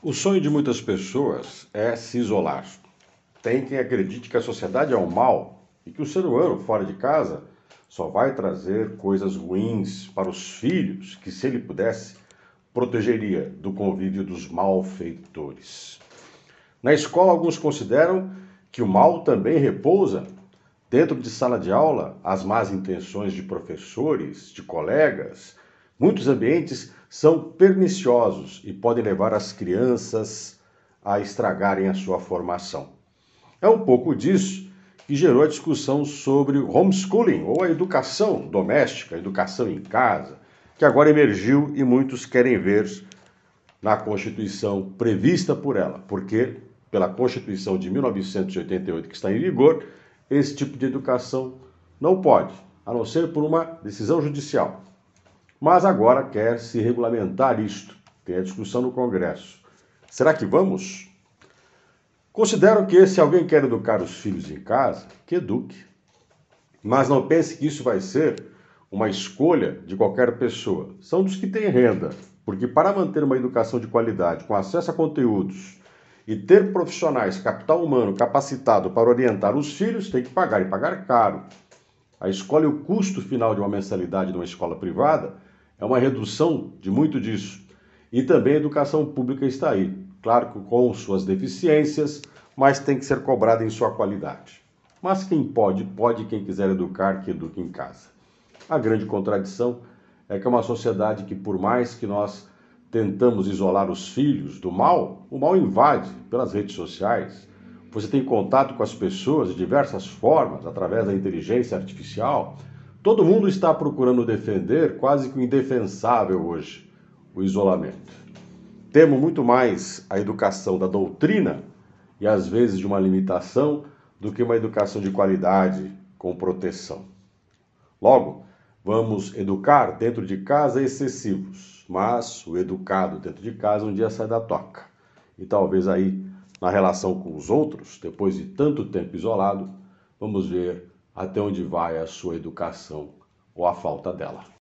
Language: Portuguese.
O sonho de muitas pessoas é se isolar. Tem quem acredite que a sociedade é um mal e que o ser humano fora de casa só vai trazer coisas ruins para os filhos, que se ele pudesse, protegeria do convívio dos malfeitores. Na escola, alguns consideram que o mal também repousa dentro de sala de aula, as más intenções de professores, de colegas. Muitos ambientes são perniciosos e podem levar as crianças a estragarem a sua formação. É um pouco disso que gerou a discussão sobre o homeschooling, ou a educação doméstica, a educação em casa, que agora emergiu e muitos querem ver na Constituição prevista por ela, porque pela Constituição de 1988, que está em vigor, esse tipo de educação não pode, a não ser por uma decisão judicial. Mas agora quer se regulamentar isto, tem a discussão no Congresso. Será que vamos? Considero que se alguém quer educar os filhos em casa, que eduque. Mas não pense que isso vai ser uma escolha de qualquer pessoa. São dos que têm renda, porque para manter uma educação de qualidade, com acesso a conteúdos e ter profissionais, capital humano capacitado para orientar os filhos, tem que pagar e pagar caro. A escola e o custo final de uma mensalidade numa escola privada é uma redução de muito disso. E também a educação pública está aí, claro que com suas deficiências, mas tem que ser cobrada em sua qualidade. Mas quem pode, quem quiser educar, que eduque em casa. A grande contradição é que é uma sociedade que, por mais que nós tentamos isolar os filhos do mal, o mal invade pelas redes sociais. Você tem contato com as pessoas de diversas formas, através da inteligência artificial. Todo mundo está procurando defender quase que o indefensável hoje, o isolamento. Temo muito mais a educação da doutrina e às vezes de uma limitação do que uma educação de qualidade com proteção. Logo, vamos educar dentro de casa excessivos, mas o educado dentro de casa um dia sai da toca. E talvez aí, na relação com os outros, depois de tanto tempo isolado, vamos ver até onde vai a sua educação ou a falta dela.